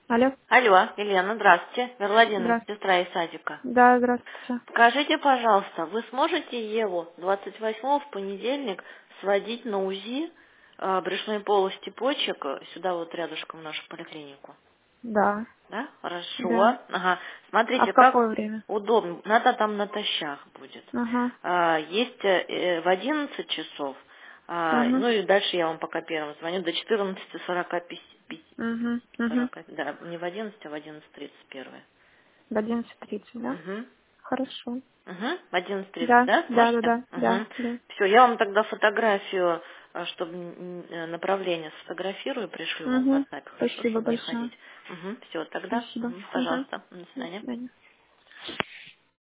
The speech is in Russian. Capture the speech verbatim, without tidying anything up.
Алло. Алло, Елена, здравствуйте. Верлодина, Здравствуйте. сестра из садика. Да, здравствуйте. Скажите, пожалуйста, вы сможете Еву двадцать восьмого в понедельник сводить на УЗИ э, брюшной полости почек э, сюда вот рядышком в нашу поликлинику? Да. Да? Хорошо. Да. Ага. А Смотрите, в как какое время? удобно. Надо там натощак будет. Ага. А, Есть э, э, в одиннадцать часов, а, Угу. ну и дальше я вам пока первым звоню, до четырнадцати сорока пяти. Угу. Угу. сорока, да, не в одиннадцать, а в одиннадцать тридцать первое. В одиннадцать тридцать, да? Угу. Хорошо. Угу. В одиннадцать тридцать, Да, да? да, да, Можете? да, да, Угу. да. Все, я вам тогда фотографию, а, чтобы направление сфотографирую, пришлю вам в Угу. WhatsApp, хорошо, Спасибо чтобы не большое. ходить. Угу. Все, тогда, Спасибо. угу. Угу. Пожалуйста, до До свидания. свидания.